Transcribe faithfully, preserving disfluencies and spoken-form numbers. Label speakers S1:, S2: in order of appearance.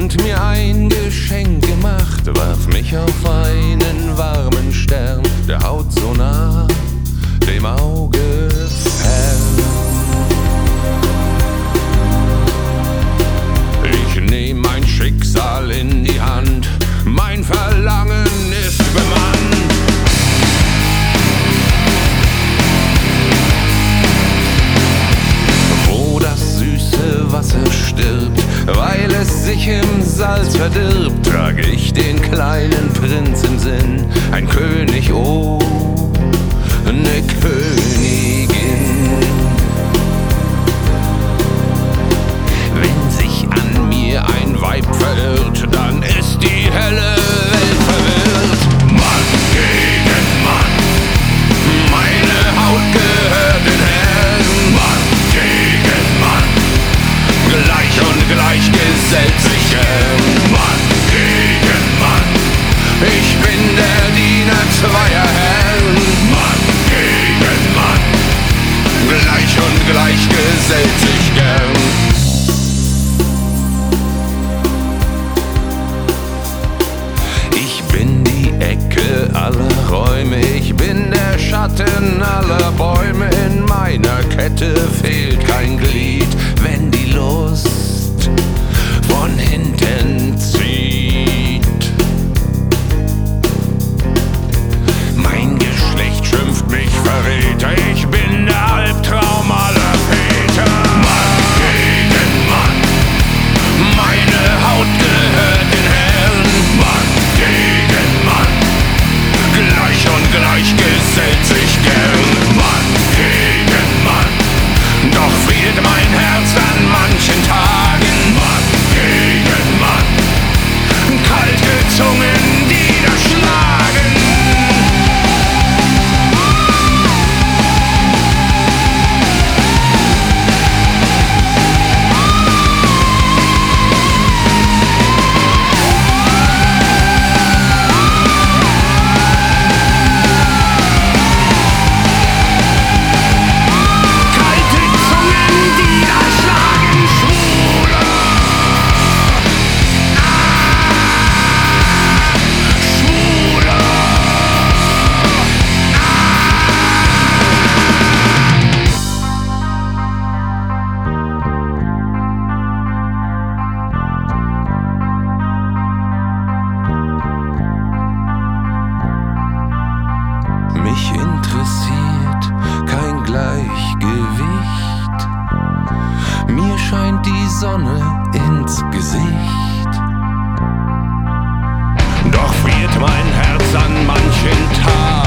S1: und mir ein Geschenk gemacht, warf mich auf einen warmen Stern, der Haut so nah, dem Auge fern. Ich nehm mein Schicksal in die Hand, mein Verlangen ist bemannt. Wo das süße Wasser stirbt, weil es sich im Salz verdirbt, trage ich den kleinen Prinz im Sinn, ein König, oh, ne Königin. Wenn sich an mir ein Weib verirrt, dann ist die helle Welt verwirrt. Mann gegen Mann, meine Haut gehört den Herren. Mann gegen Mann, gleich und gleich gesellt sich gern. Mann gegen Mann, ich bin der Diener zweier Herren. Mann gegen Mann, gleich und gleich gesellt sich gern. Aller Räume, ich bin der Schatten aller Bäume, in meiner Kette fehlt kein Glied, wenn die Lust von hinten zieht. Mein Geschlecht schimpft mich Verräter, ich bin der Albtraum aller Väter. Mann gegen Mann, meine Haut gehört den Herren. Mann gegen Mann, gleich und gleich gesellt sich gern. Mann gegen Mann, doch fehlt mein Herz an manchen Tagen. Mann gegen Mann, kalte Zungen, die da schlagen. Mich interessiert kein Gleichgewicht, mir scheint die Sonne ins Gesicht. Doch friert mein Herz an manchen Tag.